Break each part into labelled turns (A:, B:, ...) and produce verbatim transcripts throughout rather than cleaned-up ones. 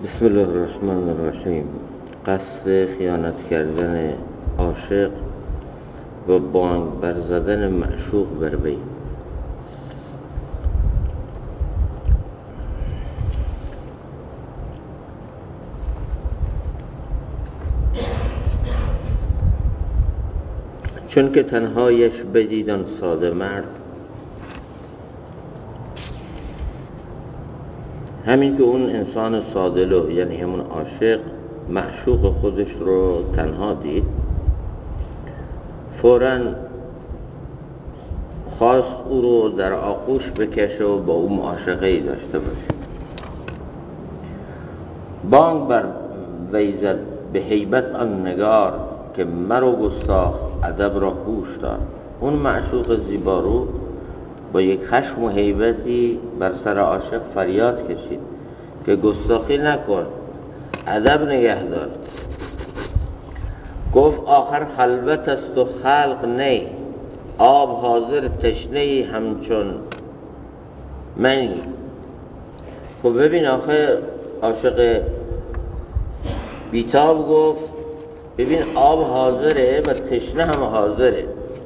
A: بسم الله الرحمن الرحیم. قصد خیانت کردن عاشق و بانگ بر زدن معشوق بر وی. چون که تنهایش بدید آن ساده مرد، همین که اون انسان ساده‌لوح یعنی همون عاشق معشوق خودش رو تنها دید، فوراً خواست او رو در آغوش بکشه و با او معاشقه‌ای داشته باشه. بانگ بر وی زد به هیبت آن نگار، که مرو گستاخ ادب را هوش دار. اون معشوق زیبارو با یک خشم و هیبتی بر سر عاشق فریاد کشید که گستاخی نکن، ادب نگه دار. گفت آخر خلوت است و خلق نی، آب حاضر تشنه همچون منی. خب ببین آخه عاشق بیتاب گفت ببین آب حاضره و تشنه هم حاضره،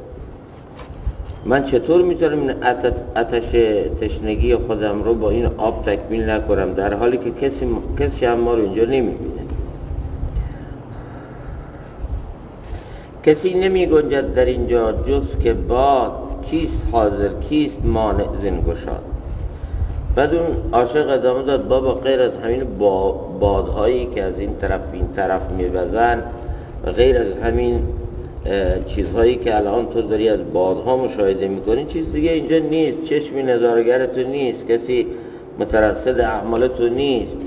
A: من چطور میتونم این آتش تشنگی خودم رو با این آب تکمیل نکنم، در حالی که کسی کسی هم ما رو اینجا نمیبینه. کسی نمی گنجد در اینجا جز که باد، کیست حاضر کیست مانع زین گشاد. بعد اون عاشق ادامه داد بابا غیر از همین بادهایی که از این طرف این طرف میوزن، غیر از همین چیزهایی که الان تو داری از بادها مشاهده میکنی چیز دیگه اینجا نیست، چشمی نظارگر تو نیست، کسی مترصد اعمال تو نیست.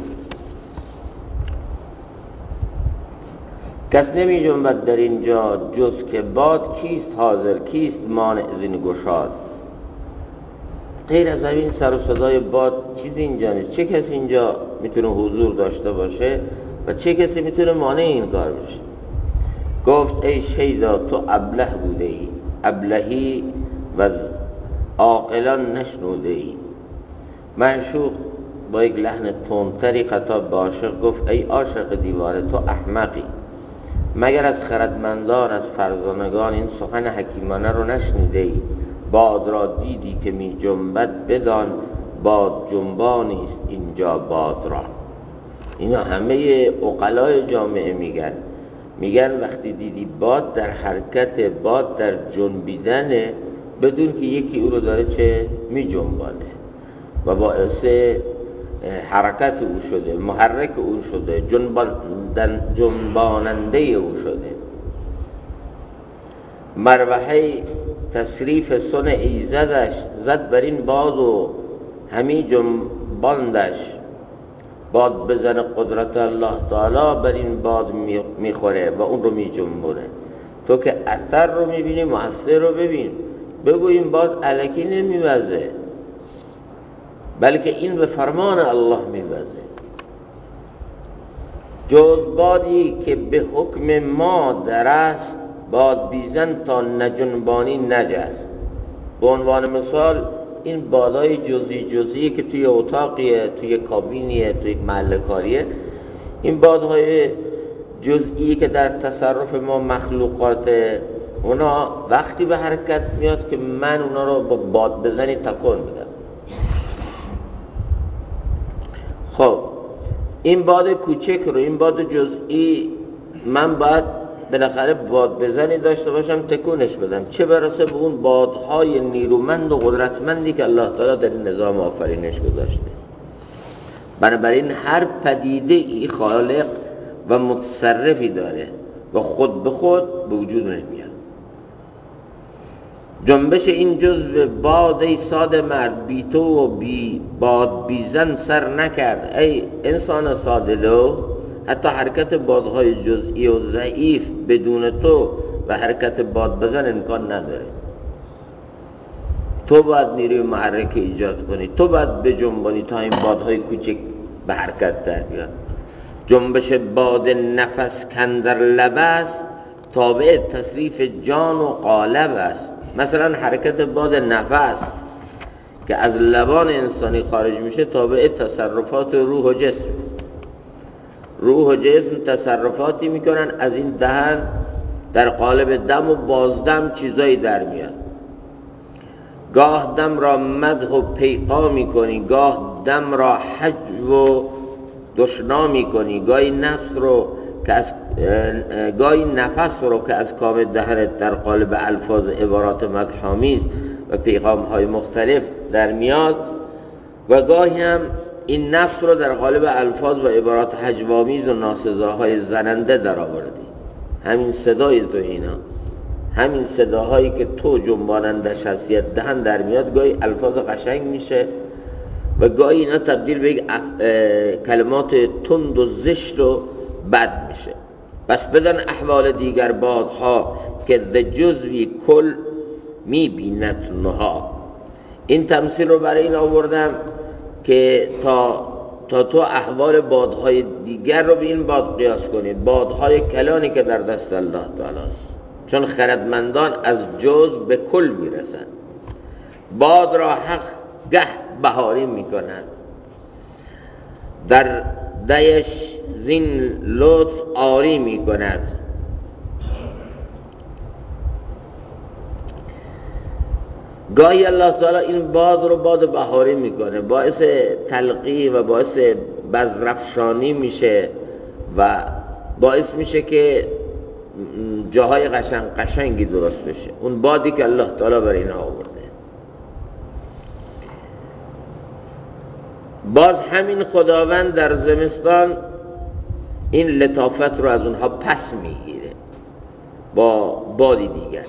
A: کس نمی جنبد در اینجا جز که باد، کیست حاضر کیست مانع زین گشاد. غیر از همین سر و صدای باد چیزی اینجا نیست. چه کسی اینجا میتونه حضور داشته باشه و چه کسی میتونه مانع این کار بشه. گفت ای شیدا تو ابله بوده ای، ابلهی و عاقلان نشنوده ای. معشوق با یک لحن تندتری خطاب به عاشق گفت ای عاشق دیوانه تو احمقی، مگر از خردمندان از فرزانگان این سخن حکیمانه رو نشنیده ای. باد را دیدی که می جنبد بدان، باد جنبانی است اینجا باد را. اینا همه عقلای جامعه میگن میگن وقتی دیدی باد در حرکت، باد در جنبیدنه، بدون که یکی او رو داره چه می جنبانه و باعث حرکت او شده، محرک او شده، جنباننده او شده. مروحه تصریف صنع ایزدش، زد بر این باد و همی جنباندش. باد بزنه قدرت الله تعالی بر این باد میخوره و اون رو میجنبونه. تو که اثر رو میبینی مؤثر رو ببین. بگو این باد الکی نمیوزه، بلکه این به فرمان الله میوزه. جز بادی که به حکم ما در است، باد بیزن تا نجنبانی نجست. به عنوان مثال این بادای جزئی جزئی که توی اتاقیه، توی کابینیه، توی محل کاریه، این بادهای جزئی که در تصرف ما مخلوقاته، اونا وقتی به حرکت میاد که من اونا رو با باد بزنی تکون میدم. خب این باد کوچک رو، این باد جزئی، من باید بالاخره باد بزنی داشته باشم تکونش بدم، چه برسه به اون بادهای نیرومند و قدرتمندی که الله تعالی در این نظام آفرینش گذاشته. بنابراین هر پدیده ای خالق و متصرفی داره و خود به خود به وجود نمیاد. جنبش این جزو باد ای ساده مرد، بی تو و بی باد بیزن سر نکرد. ای انسان ساده لو، حتی حرکت بادهای جزئی و ضعیف بدون تو و حرکت باد بزن امکان نداره. تو باید نیروی محرک ایجاد کنی، تو باید بجنبانی تا این بادهای کوچک به حرکت در بیاد. جنبش باد نفس کندر لب است، تابع تصریف جان و قالب است. مثلا حرکت باد نفس که از لبان انسانی خارج میشه تابع تصرفات روح و جسم. روح و جسم تصرفاتی میکنن، از این دهن در قالب دم و بازدم چیزایی در میاد. گاه دم را مدح و پیقا میکنی، گاه دم را حجو و دشنا میکنی، گاهی نفس رو که از گاهی نفس رو که از کام دهنت در قالب الفاظ عبارات مدح‌آمیز و پیغام های مختلف در میاد و گاهی هم این نفس رو در قالب الفاظ و عبارات هجوآمیز و ناسزاهای زننده در آوردی. همین صدای تو اینا، همین صداهایی که تو جنبانندش هستی دهن در میاد، گاهی الفاظ قشنگ میشه و گاهی اینا تبدیل به یک کلمات تند و زشت و بد میشه. بس بدن احوال دیگر بادها که ز جزوی کل میبیند نها. این تمثیل رو برای این آوردم که تا تا تو احوال بادهای دیگر رو به این باد قیاس کنید، بادهای کلانی که در دست الله تعالی است، چون خردمندان از جزو به کل میرسند. باد را حق گه بهاری میکنند، در دیش زین لطف آری میکند. گاهی الله تعالی این باد رو باد بهاری میکنه، باعث تلقی و باعث بذرفشانی میشه و باعث میشه که جاهای قشنگ قشنگی درست بشه. اون بادی که الله تعالی بر اینها آورده. باز همین خداوند در زمستان این لطافت رو از اونها پس میگیره با بادی دیگر.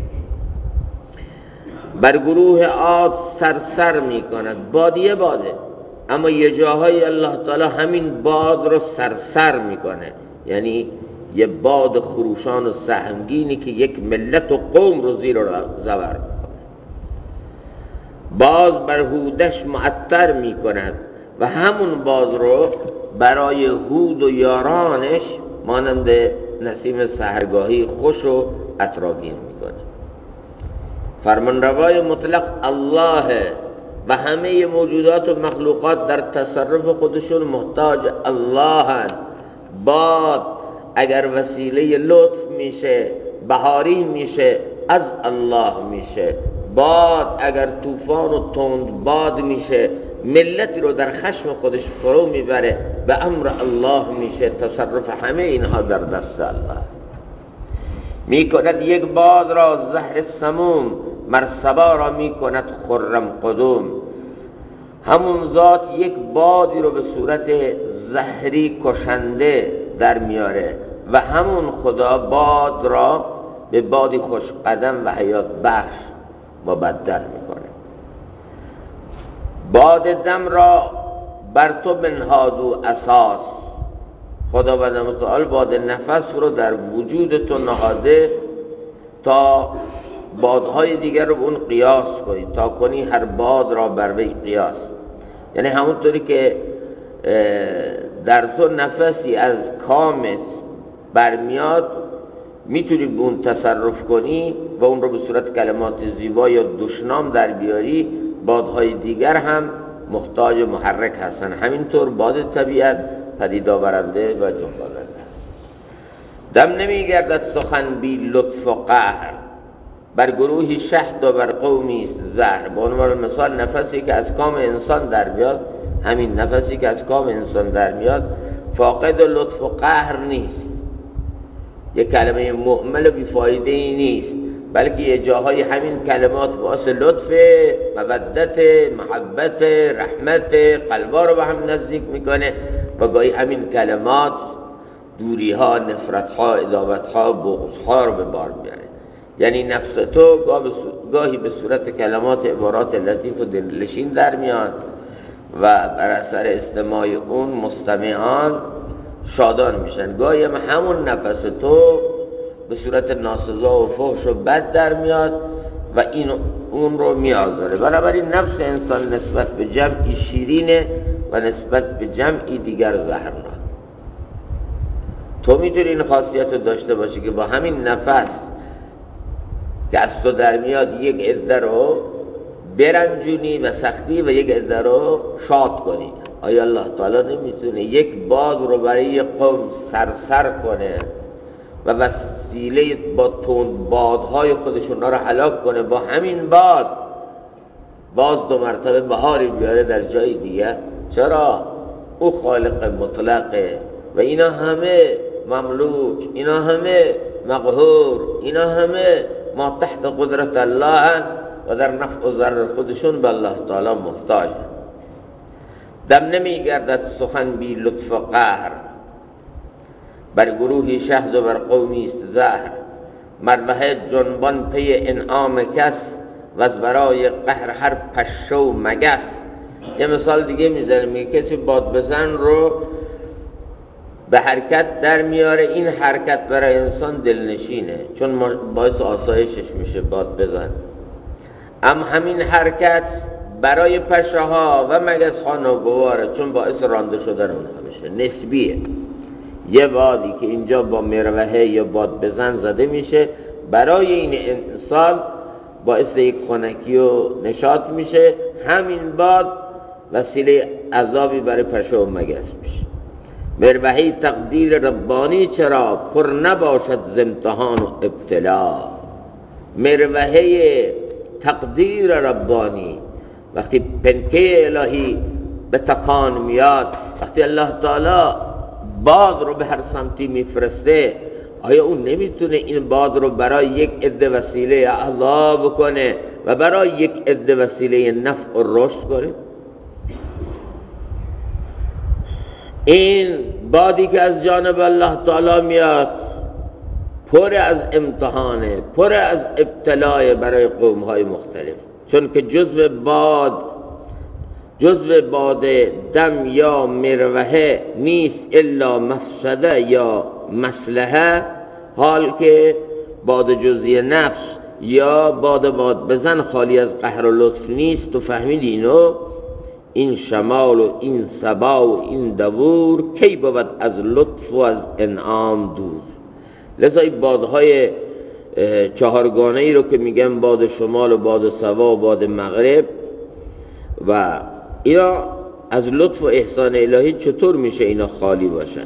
A: بر گروه عاد سرسر میکند، بادیه باده، اما یه جاهای الله تعالی همین باد رو سرسر میکنه، یعنی یه باد خروشان و سهمگینی که یک ملت و قوم رو زیر و زبر میکنه. باز بر هودش معطر میکند و همون باز رو برای هود و یارانش مانند نسیم سحرگاهی خوش و عطرآگین میکنه. فرمانروای مطلق الله و همه موجودات و مخلوقات در تصرف خودشون محتاج الله هست. باد اگر وسیله لطف میشه، بهاری میشه، از الله میشه. باد اگر طوفان و تند باد میشه، ملتی رو در خشم خودش فرو میبره، به امر الله میشه. تصرف همه اینها در دست الله میکند. یک باد را زهر سموم، مرسبا را میکند خرم قدوم. همون ذات یک بادی رو به صورت زهری کشنده در میاره و همون خدا باد را به بادی خوش قدم و حیات بخش مبدل میکنه. باد دم را بر تو بنهاد و اساس، خداوند متعال باد نفس رو در وجود تو نهاده تا بادهای دیگر رو به اون قیاس کنی، تا کنی هر باد را بر وی قیاس. یعنی همونطوری که در تو نفسی از کامت برمیاد، میتونی به اون تصرف کنی و اون رو به صورت کلمات زیبا یا دشنام در بیاری. بادهای دیگر هم محتاج محرک هستن. همینطور باد طبیعت پدید آورنده و جنباننده است. دم نمیگردد سخن بی لطف و قهر، بر گروهی شهد و بر قومی است زهر. به عنوان مثال نفسی که از کام انسان در میاد، همین نفسی که از کام انسان در میاد فاقد لطف و قهر نیست، یک کلمه مهمل و بیفایده ای نیست، بلکه یه جاهای همین کلمات باعث لطف، مودت، محبت، رحمت، قلبا رو به هم نزدیک میکنه و گاهی همین کلمات دوری ها، نفرت ها، عداوت ها، بغض ها رو به بار میاره. یعنی نفس تو گاهی به صورت کلمات عبارات لطیف و دلنشین در میان و بر اثر استماع اون مستمعان شادان میشن. گاهی هم همون نفس تو به صورت ناسزا و فحش و بد در میاد و این اون رو میآزاره. بنابراین نفس انسان نسبت به جمعی شیرینه و نسبت به جمعی دیگر زهرناک. تو میتونی این خاصیت رو داشته باشی که با همین نفس که از تو در میاد یک عده رو برنجونی و سختی و یک عده رو شاد کنی. آیا الله تعالی نمیتونه یک باد رو برای یک قوم سرسر کنه و وسیله با تند بادهای خودشون را هلاک کنه، با همین باد باز دو مرتبه بهاری بیاره در جای دیگه؟ چرا؟ او خالق مطلقه و اینا همه مملوک، اینا همه مقهور، اینا همه ما تحت قدرت الله و در نفع و ضرر خودشون به الله تعالی محتاج. دم نمی گردد سخن بی لطف و قهر، بر گروهی شهد و بر قومی است زهر. مربحه جنبان پی انعام کس، و از برای قهر هر پشه و مگس. یه مثال دیگه میزنه، میگه کسی باد بزن رو به حرکت در میاره، این حرکت برای انسان دلنشینه چون باعث آسایشش میشه باد بزن، اما همین حرکت برای پشه ها و مگس ها ناگواره چون باعث رانده شدن اونها میشه. نسبیه. یه بادی که اینجا با مروحه یا باد بزن زده میشه برای این انسان باعث یک خنکی و نشاط میشه، همین باد وسیله عذابی برای پشه و مگس میشه. مروحه تقدیر ربانی چرا پر نباشد ز امتحان و ابتلا. مروحه تقدیر ربانی وقتی پنکه الهی به تکان میاد، وقتی الله تعالی باد رو به هر سمتی میفرسته، آیا اون نمیتونه این باد رو برای یک عده وسیله عذاب کنه و برای یک عده وسیله نفع و رشد کنه؟ این بادی که از جانب الله تعالی میاد پر از امتحانه، پر از ابتلای برای قوم‌های مختلف، چون که جزو باد جزو باد دم یا مروحه نیست الا مفسده یا مصلحه. حال که باد جزئی نفس یا باد باد بزن خالی از قهر و لطف نیست. تو فهمیدی اینو؟ این شمال و این صبا و این دبور کی بود از لطف و از انعام دور. لذا این بادهای چهارگانه ای رو که میگن باد شمال و باد صبا و باد مغرب و اینا از لطف و احسان الهی چطور میشه اینا خالی باشن؟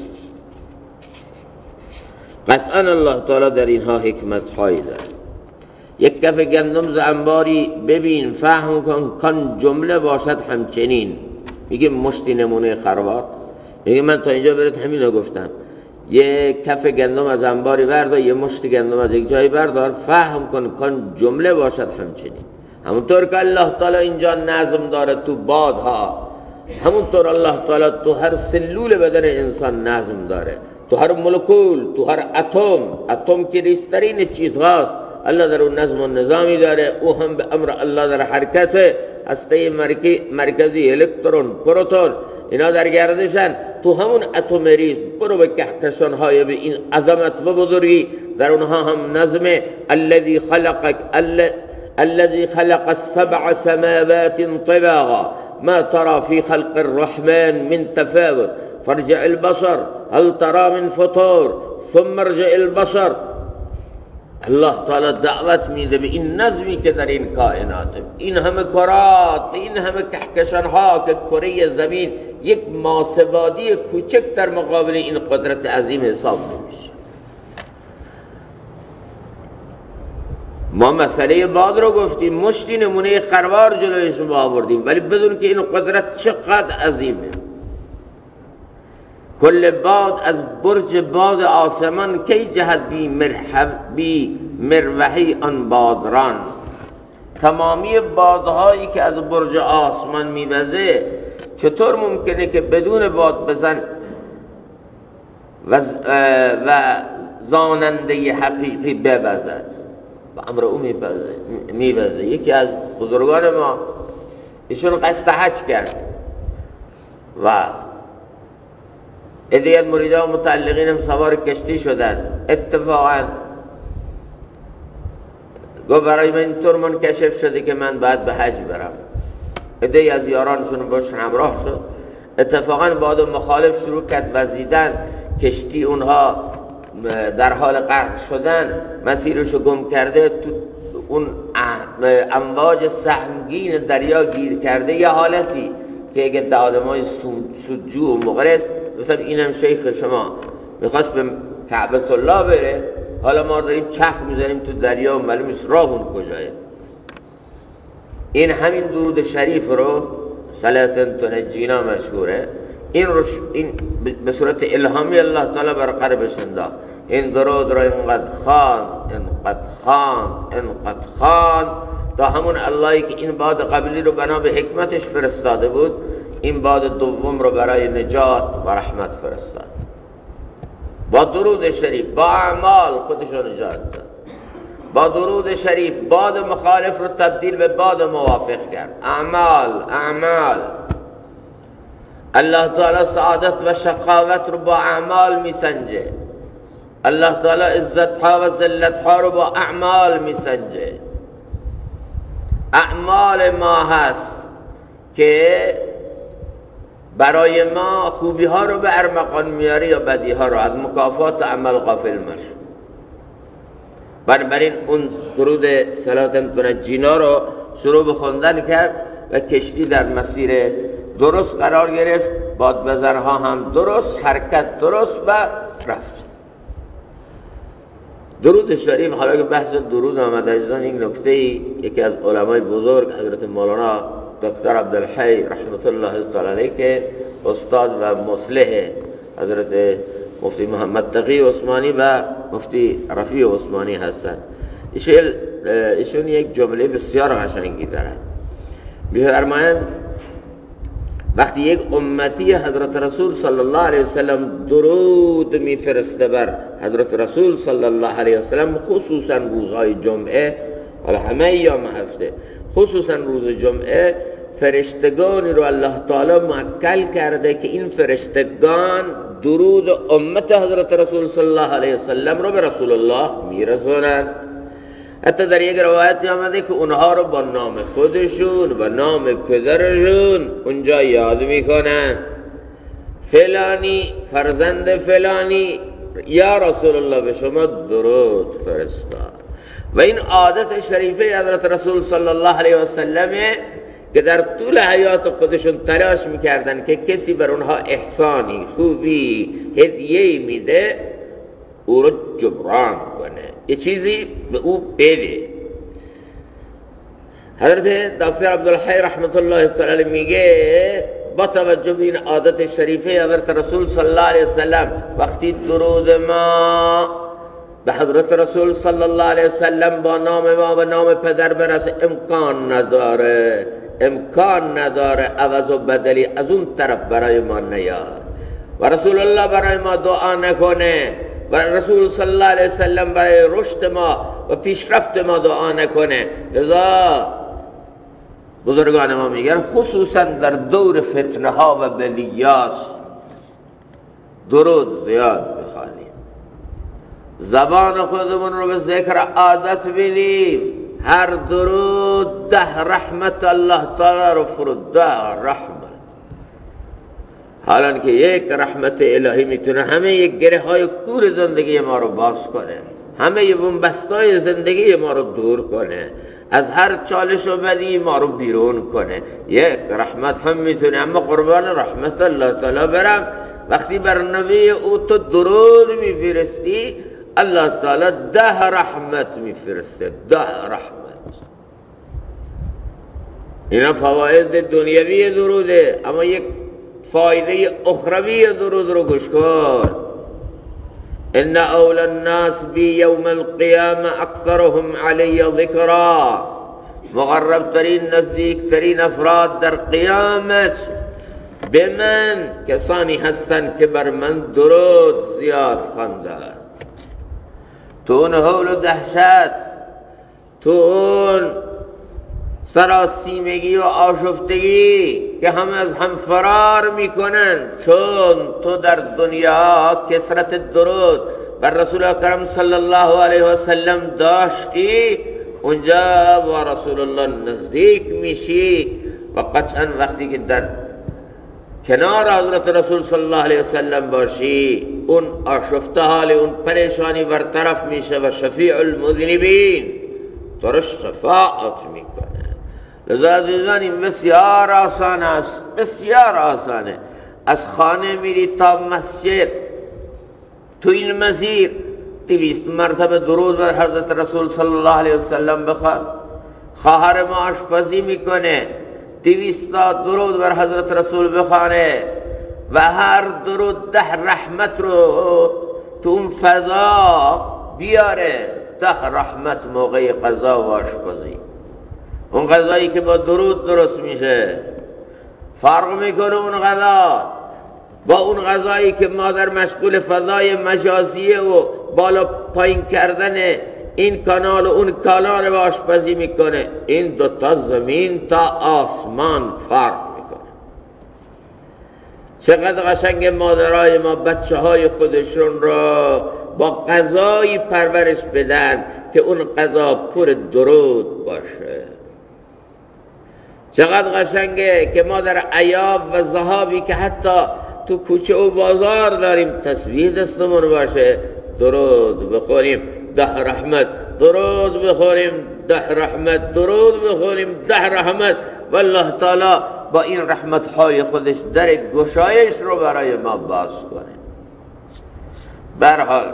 A: قطعا الله تعالی در اینها حکمت هایی داره. یک کف گندم ز انباری ببین، فهم کن کان جمله باشد همچنین. میگه مشتی نمونه خروار، میگه من تا اینجا برات همینو گفتم، یه کف گندم از انباری بردار، یه مشت گندم از یک جایی بردار، فهم کن کان جمله باشد همچنین. همونطور که الله تعالی اینجا نظم داره تو بادها، همونطور الله تعالی تو هر سلول بدن انسان نظم داره، تو هر مولکول، تو هر اتم. اتم که ریزترین چیز هاست، الله در اون نظم و نظامی داره، او هم به امر الله در حرکته. هسته مرکزی، الکترون، پروتون، اینا در گردشن. تو همون اتم ریز برو به کهکشان های به این عظمت و بزرگی، در اونها هم نظم. الذي خلقك الذي خلق السبع سماوات طباقا ما ترى في خلق الرحمن من تفاوت فارجع البصر هل ترى من فطور ثم ارجع البصر. الله تعالی دعوت میده به این نظمی که در این کائنات، این همه کرات، این همه کهکشان ها که کره زمین یک ماسه‌بادی کوچک در مقابل این قدرت عظیم حساب نمیشه. ما مسئله باد رو گفتیم، مشتی نمونه خروار جلوی شما آوردیم، ولی بدون که این قدرت چقدر عظیمه. کل باد از برج باد آسمان کی جهد بی مرحب بی مروحی آن بادران. تمامی بادهایی که از برج آسمان میوزه چطور ممکنه که بدون باد بزن و, و زاننده حقیقی ببزد؟ با امر او میوزه. یکی از بزرگان ما ایشون قصد حج کرد و عده‌ای از مریدان و متعلقین هم سوار کشتی شدن. اتفاقا گفت برای من اینطور منکشف شده که من باید به حج برم. عده‌ای از یارانشون باشن همراه شد. اتفاقا باد مخالف شروع کرد وزیدن، کشتی اونها در حال غرق شدن، مسیرشو گم کرده، تو اون امواج سهمگین دریا گیر کرده. یه حالتی که اگه ده آدم های سودجو و مغرض مثلا اینم شیخ شما میخواست به کعبه الله بره، حالا ما داریم چرخ میزنیم تو دریا و معلوم نیست راه اون کجاه. این همین درود شریف رو صلاتن تنجینا مشهوره، این رو این به صورت الهامی الله تعالی بر قلبش انداخت. این درود رو اینقدر خان اینقدر خان اینقدر خان تا همون اللهی که این باد قبلی رو بنا به حکمتش فرستاده بود، این باد دوم رو برای نجات و رحمت فرستاد. با درود شریف با اعمال خودش رو نجات داد. با درود شریف باد مخالف رو تبدیل به باد موافق کرد. اعمال اعمال الله تعالی سعادت و شقاوت رو با اعمال میسنجه. الله تعالی عزت ها و ذلت ها رو با اعمال میسنجه. اعمال ما هست که برای ما خوبی ها رو به ارمغان میاره یا بدی ها رو، از مکافات عمل غافل مشو. بنابراین اون درود صلاتن تنجینا رو شروع به خوندن کرد و کشتی در مسیر درست قرار گرفت، بادبزرها هم درست، حرکت درست و رفت. درود شریف، حالا که بحث درود آمده عزیزان، این نکته ای یکی از علمای بزرگ حضرت مولانا دکتر عبدالحی رحمت الله تعالی علیه که استاد و مصلح حضرت مفتی محمد تقی عثمانی و مفتی رفیع عثمانی هستند، ایشون یک جمله بسیار قشنگی دارن. می‌فرمایند وقتی یک امتی حضرت رسول صلی الله علیه وسلم درود میفرسته بر حضرت رسول صلی الله علیه وسلم، خصوصا روزهای جمعه، حالا همه ایام هفته، خصوصا روز جمعه، فرشتگانی رو الله تعالی موکل کرده که این فرشتگان درود امت حضرت رسول صلی الله علیه وسلم رو به رسول الله میرسونن. حتی در یک روایتی آمده که اونها رو با نام خودشون و نام پدرشون اونجا یاد میکنن. فلانی فرزند فلانی یا رسول الله به شما درود فرستاد. و این عادت شریفه حضرت رسول صلی الله علیه و سلم که در طول حیات خودشون تلاش میکردن که کسی بر اونها احسانی، خوبی، هدیه میده او رو جبران کنه، یه چیزی به او بده. حضرت دکتر عبدالحی رحمت الله تعالی میگه با توجه به این عادت شریفه حضرت رسول صلی الله علیه وسلم، وقتی درود ما به حضرت رسول صلی الله علیه وسلم با نام ما و نام پدر برسه، امکان نداره امکان نداره عوض و بدلی از اون طرف برای ما نیاد و رسول الله برای ما دعا نکنه و رسول صلی الله علیه وسلم برای رشد ما و پیشرفت ما دعا نکنه. لذا بزرگان ما میگن خصوصا در دور فتنه ها و بلیات درود زیاد بخوانیم، زبان خودمون رو به ذکر عادت بدیم. هر درود ده رحمت الله تعالی رو فرود، ده رحمت. حالا که یک رحمت الهی میتونه همه یک گره های کور زندگی ما رو باز کنه، همه بنبستای زندگی ما رو دور کنه، از هر چالش و بدی ما رو بیرون کنه. یک رحمت هم میتونه. اما قربان رحمت الله تعالی برم، وقتی بر نبی او تو درود میفرستی، الله تعالی ده رحمت میفرسته، ده رحمت. اینا فواید دنیوی دروده، اما یک فایده اخروی درود رو گوش کن. ان اول الناس بی یوم القیامه اکثرهم علی ذکرا، مقرب ترین نزدیک ترین افراد در قیامت به من کسانی هستند که بر من درود زیاد خواندند. تو اون هول و دهشت، تو اون سراسیمگی و آشفتگی که همه از هم فرار میکنن، چون تو در دنیا کثرت درود بر رسول اکرم صلی الله علیه و سلم داشتی، اونجا با رسول الله نزدیک میشی و قطعا وقتی که در کنار حضرت رسول صلی الله علیه و سلم باشی، اون آشفته حال، اون پریشانی برطرف میشه و شفیع المذنبین تو رو شفاعت میکنه. لذا عزیزان این بسیار آسان است، بسیار آسانه. از خانه میری تا مسجد، تو این مسیر دویست مرتبه درود بر حضرت رسول صلی الله علیه وسلم بخوان. خواهر ما آشپزی میکنه، دویست تا درود بر حضرت رسول بخوانه و هر درود ده رحمت رو تو اون فضا بیاره. ده رحمت موقع قضا و آشپزی، اون غذایی که با درود درست میشه فرق میکنه اون غذا با اون غذایی که مادر مشغول فضای مجازیه و بالا پایین کردن این کانال و اون کانال و آشپزی میکنه. این دوتا زمین تا آسمان فرق میکنه. چقدر قشنگ مادرای ما بچه های خودشون را با غذایی پرورش بدن که اون غذا پر درود باشه. چقدر قشنگه که ما در ایاب و ذهابی که حتی تو کوچه و بازار داریم تسبیح دستمون باشه، درود بخوریم ده رحمت، درود بخوریم ده رحمت، درود بخوریم ده رحمت. والله تعالی با این رحمت های خودش در گشایش رو برای ما باز کنه. برحال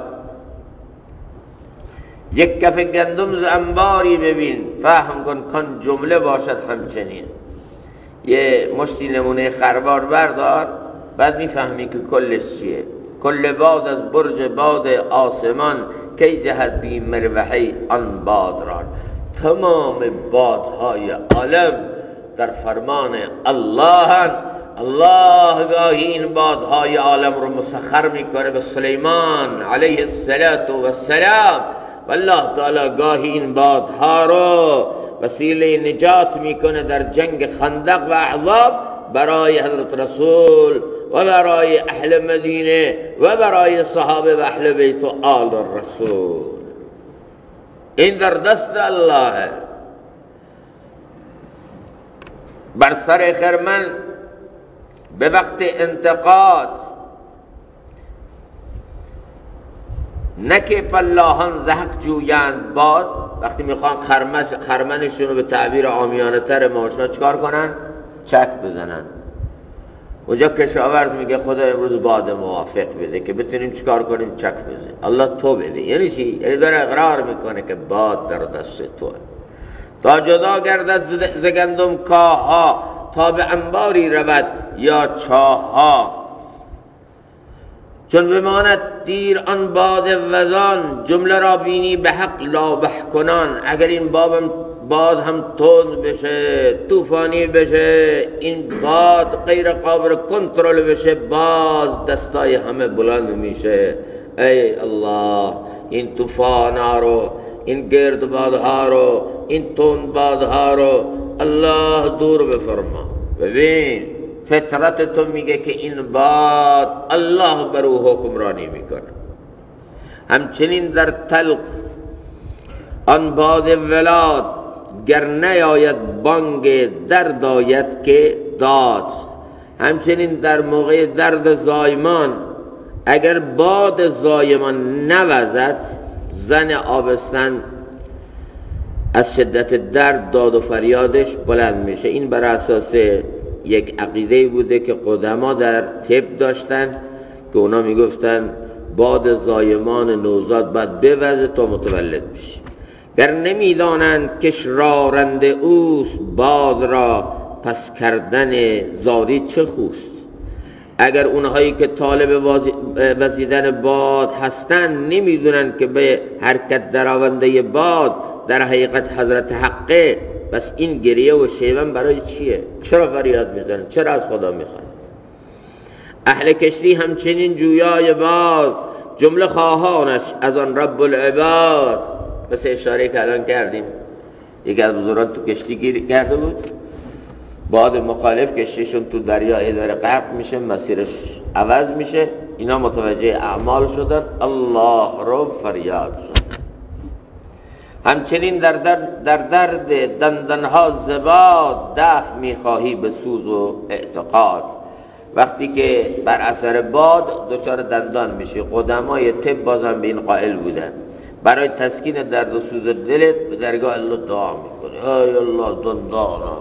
A: یک کف گندم ز انباری ببین، فهم کن کن جمله باشد همچنین. یه مشتی نمونه خروار بردار، بعد میفهمی که کلش چیه. کل باد از برج باد آسمان، کی جهت بی مروحه آن بادران. تمام بادهای عالم در فرمان اللهن. الله گاهی این بادهای عالم رو مسخر میکنه به سلیمان علیه السلام. والله تعالی گاهی این بادها رو وسیله نجات میکنه در جنگ خندق و احزاب برای حضرت رسول و برای اهل مدینه و برای صحابه و اهل بیت و آل الرسول. این در دست الله. بر سر خرمن به وقت انتقاد نه که فلاحان زحق جویند باد، وقتی میخوان خرمنشون رو به تعبیر عامیانه تر ماشا چکار کنن؟ چک بزنن. اونجا کشاورز میگه خدا امروز باد موافق بده که بتونیم چکار کنیم؟ چک بزنیم. الله تو بده. یعنی چی؟ یعنی داره اقرار میکنه که باد در دست توه. تا جدا گردد ز گندم کاها، تا به انباری رود یا چاها. چون بماند دیر آن باد وزان، جمله را بینی به حق لابه کنان. اگر این باد هم تند بشه، طوفانی بشه، این باد غیر قابل کنترل بشه، باز دستای همه بلند میشه. ای الله، این طوفان ها رو، این گرد بادها رو، این تند بادها رو الله دور بفرما. ببین فطرت تو میگه که این باد الله بر او حکمرانی میکنه. همچنین در طلق آن باد ولاد، گر نیاید بانگ درد آید که داد. همچنین در موقع درد زایمان اگر باد زایمان نوزد، زن آبستن از شدت درد داد و فریادش بلند میشه. این بر اساس یک عقیده بوده که قدما در طب داشتن که اونا میگفتن باد زایمان نوزاد باید بوزه تا متولد بشه. گر نمیدانند کش رارنده اوست، باد را پس کردن زاری چه خوست. اگر اونهایی که طالب وزیدن باد هستن نمیدونن که به حرکت درآورنده باد در حقیقت حضرت حقه، بس این گریه و شیون برای چیه؟ چرا فریاد میزنن؟ چرا از خدا میخوان؟ اهل کشتی همچنین جویای باد، جمله خواهانش از آن رب العباد. بس اشاره که الان کردیم، یکی از بزرگان تو کشتی گیر کرده بود، باد مخالف کشتیشون تو دریا اداره غرق میشه، مسیرش عوض میشه، اینا متوجه اعمال شدن، الله رو فریاد شد. همچنین در درد, در درد دندانها زباد، دفع میخواهی به سوز و اعتقاد. وقتی که بر اثر باد دچار دندان میشی، قدمای طب بازم به این قائل بودن، برای تسکین درد و سوز دلت به درگاه الله دعا میکنی، ای الله دندانم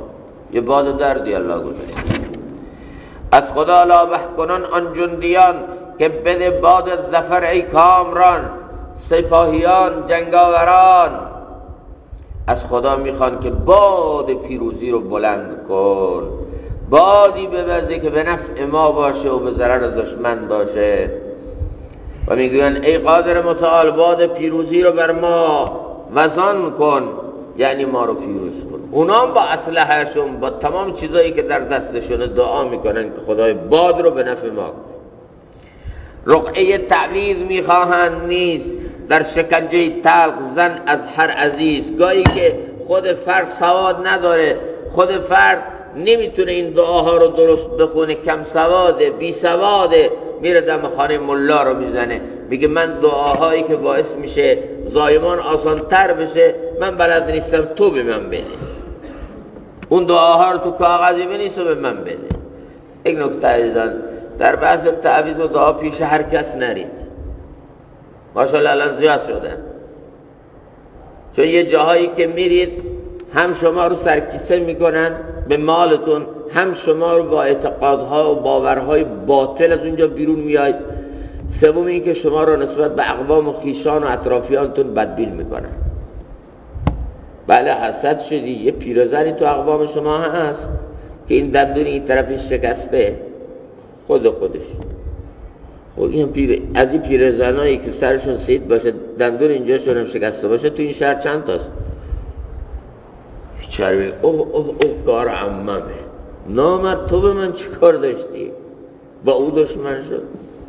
A: یه باد دردی الله گذاشت. از خدا لابه کنان آن جندیان که بده باد ظفر ای کامران. سپاهیان جنگاوران از خدا میخوان که باد پیروزی رو بلند کن، بادی بوزه که به نفع ما باشه و به ضرر دشمن باشه. و میگوین ای قادر متعال باد پیروزی رو بر ما وزان کن، یعنی ما رو پیروز کن. اونا با اسلحه‌شون با تمام چیزایی که در دستشونه دعا میکنن که خدای باد رو به نفع ما کن. رقعه تعویض میخواهند نیز در شکنجه تلق زن از هر عزیز. گاهی که خود فرد سواد نداره، خود فرد نمیتونه این دعاها رو درست بخونه، کم سواده، بی سواده، میره دم خانه ملا رو میزنه، میگه من دعاهایی که باعث میشه زایمان آسان تر بشه من بلد نیستم، تو به من بده. اون دعاها رو تو کاغذی بنویس و به من بده. یک نکته عزیزان، در بحث تعویض و دعا پیش هر کس نرید. ماشاءالله الان زیاد شدن، چون یه جاهایی که میرید هم شما رو سرکیسه میکنن به مالتون، هم شما رو با اعتقادها و باورهای باطل از اونجا بیرون میاید. سوم این که شما رو نسبت به اقوام و خیشان و اطرافیانتون بدبین میکنن. بله حسد شدی، یه پیرزنی تو اقوام شما هست که این دندون این طرفش شکسته، خود خودش خب این پیر، از این پیرزنایی که سرشون سید باشه دندون اینجاشون هم شکسته باشه تو این شهر چند تاست؟ بیچاره اوه اوه اوه کار عممه. نامرد تو به من چی کار داشتی؟ با او دشمن شد.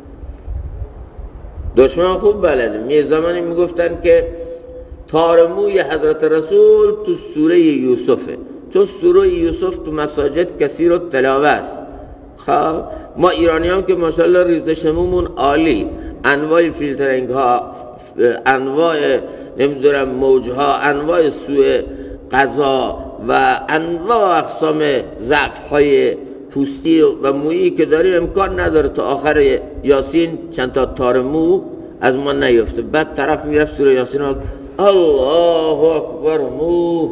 A: دشمن خوب بلده. یه زمانی میگفتن که تارموی حضرت رسول تو سوره یوسفه، چون سوره یوسف تو مساجد کثیر و تلاوه است. خب ما ایرانی هم که ماشاءالله ریزشمون عالی، انواع فیلترینگ ها، انواع نمیدونم موج ها، انواع سوء غذا و انواع اقسام ضعف های پوستی و مویی که داریم امکان نداره تا آخر یاسین چند تا تار مو از ما نیفته. بعد طرف میرفت سوره یاسین ها الله اکبر مو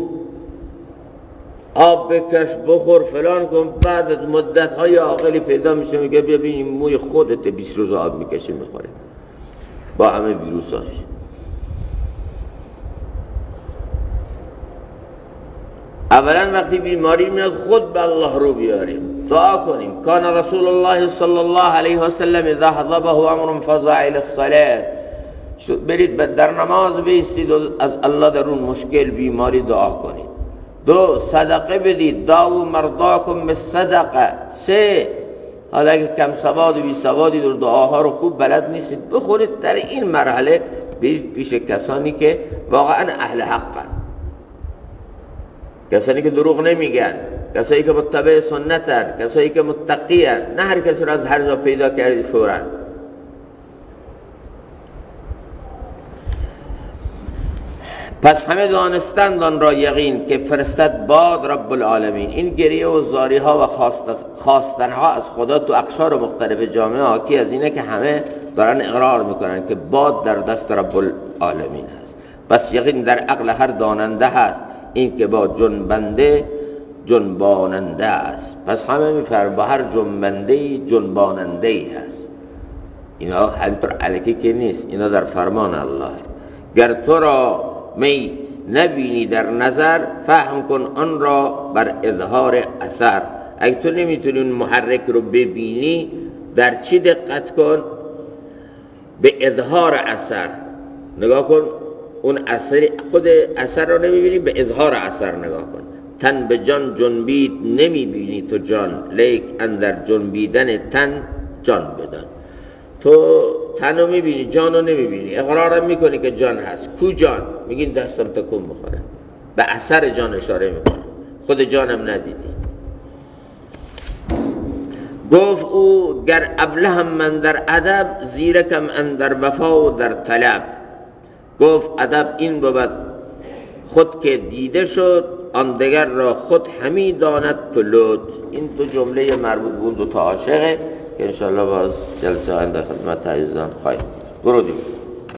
A: آب بکش بخور فلان کن، بعد از مدت های عاقلی پیدا میشه میگه بیا ببین این موی خودت بیست روز آب میکشه میخوره با همه ویروساش. اولا وقتی بیماری میاد خود به الله رو بیاریم، دعا کنیم. کان رسول الله صلی الله علیه و سلم اذا حضبه امر فزع الى الصلاه، برید در نماز بایستید و از الله در اون مشکل بیماری دعا کنید. دو، صدقه بدید، داو مرضاکم بالصدقه. سه، حالا اگه کم سواد و بی سوادی در دعاها رو خوب بلد نیستید بخونید، در این مرحله برید پیش کسانی که واقعا اهل حقن، کسانی که دروغ نمیگن، کسانی که متبع سنتن، کسانی که متقیان، نه هر کسی رو از هر جا پیدا کردید فوراً. پس همه دانستند آن را یقین که فرستد باد رب العالمین. این گریه و زاری ها و خواستن ها از خدا تو اقشار مختلف جامعه حاکی از اینه که همه دارن اقرار میکنن که باد در دست رب العالمین هست. پس یقین در عقل هر داننده هست این که با جنبنده جنباننده است. پس همه میفرم با هر جنبنده جنباننده ای هست. اینا همینطور علکی که نیست، اینا در فرمان الله. گر تو را می نبینی در نظر فهم کن آن را بر اظهار اثر. اگه تو نمیتونی اون محرک رو ببینی در چی دقت کن؟ به اظهار اثر نگاه کن. اون اثر، خود اثر رو نمیبینی، به اظهار اثر نگاه کن. تن به جان جنبید نمیبینی تو جان، لیک اندر جنبیدن تن جان بدان. تو تن رو میبینی جان رو نمیبینی، اقرارم میکنی که جان هست. کو جان؟ میگین دستم تکون بخوره، به اثر جان اشاره میکنه، خود جانم ندیدی. گفت او گر ابلهم من در ادب زیرکم اندر وفا و در طلب. گفت ادب این بود خود که دیده شد آن دگر را خود همی داند تو لطف. این دو جمله مربوط به اون دو تا عاشقه که انشاءالله باز جلسه آینده خدمت عزیزان خواهیم. درودیم.